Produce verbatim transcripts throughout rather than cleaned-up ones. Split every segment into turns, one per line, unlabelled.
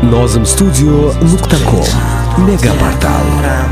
nozim studio nuqta com mega portal.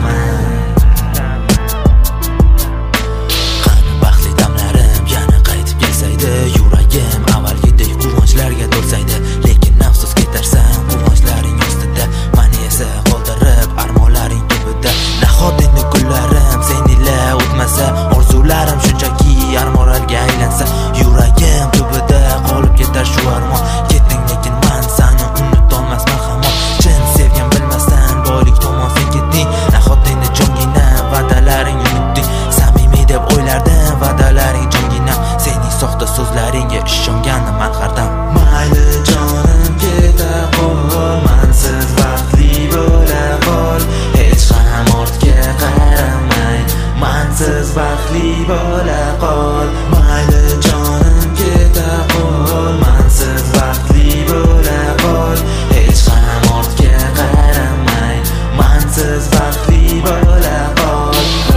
Qani baxtli damlarim yana qaytib kelsaydi, yuragim avvalgidek quvonchlarga to'lsaydi. Lekin afsus ketarsan quvonchlaring ustida, meni esa qoldirib armonlaring tubida. Nahot endi kunlarim sen ila o'tmasa, orzularim shunchaki armonlarga aylansa, yuragim tubida qolib ketar shu armon. Ketding lekin men seni unutolmasman hamon. Chin sevgan bilmasdan boylik tomon sen ketding. Nahot endi jongina va'dalaring unutding. Samimiy deb o'ylardim va'dalaring jongina, sening soxta so'zlaringga ishongandim men hardam. Mayli jonim keta qol, mensiz baxtli bo'la qol. Hech ham ortga qaramay, mensiz baxtli bo'la qol. Mayli jonim keta qol, mensiz baxtli bo'la qol. Hech ham ortga qaramay, mensiz baxtli bo'la qol.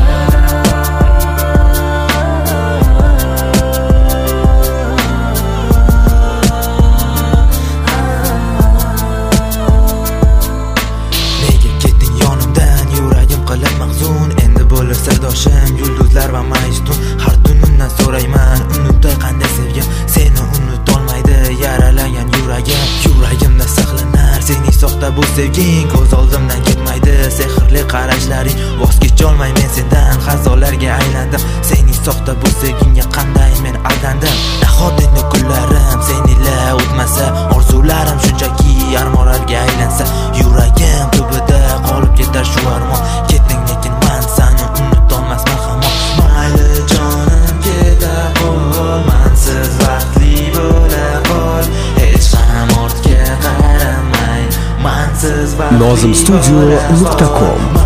Nega ketding yonimdan, yuragim qilib mahzun. Endi bo'lib sardoshim yulduzlar va majnun. Har tunimdan so'rayman, unutay qanday sevgan. Seni unutolmaydi yaralagan yuragim. Yuragimda saqlanar sening soxta bu sevging. Ko'z oldimdan ketmaydi sehrli qarashlaring. Voz kecholmay men sendan xazolarga aylandim. Sening soxta bu sevgingga qanday men aldandim. Nahot endi kunlarim sen ila o'tmasa, orzularim shunchaki armonlarga aylansa, yuragim tubida qolib ketar shu armon. Ketding lekin men seni unutolmasman hamon. Mayli jonim keta qol, mensiz baxtli bo'la qol. Hech ham ortga qaramay, mensiz baxtli
nozim studio nuqta com